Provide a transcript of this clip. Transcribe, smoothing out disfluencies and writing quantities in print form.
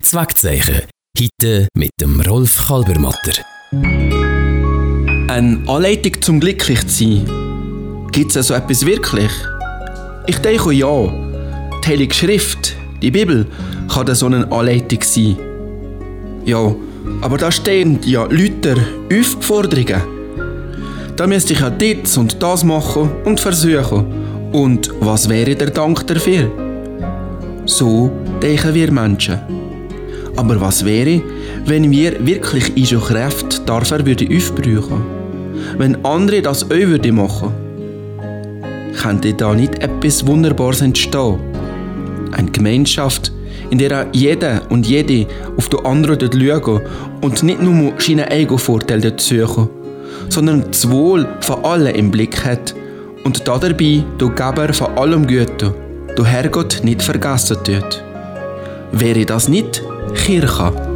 Zweckzeichen. Heute mit dem Rolf Kalbermatter. Eine Anleitung zum glücklich zu sein. Gibt es so etwas wirklich? Ich denke ja. Die Heilige Schrift, die Bibel, kann so eine Anleitung sein. Ja, aber da stehen ja Leute Aufforderungen. Da müsste ich ja das und das machen und versuchen. Und was wäre der Dank dafür? So denken wir Menschen. Aber was wäre, wenn wir wirklich unsere Kräfte dafür aufbrauchen? Wenn andere das auch machen würden? Könnte da nicht etwas Wunderbares entstehen? Eine Gemeinschaft, in der jeder und jede auf den anderen schauen und nicht nur seine eigenen Vorteile suchen, sondern das Wohl von allen im Blick hat und dabei den Geber von allem Guten, den Herrgott nicht vergessen tut. Wäre das nicht Kirche?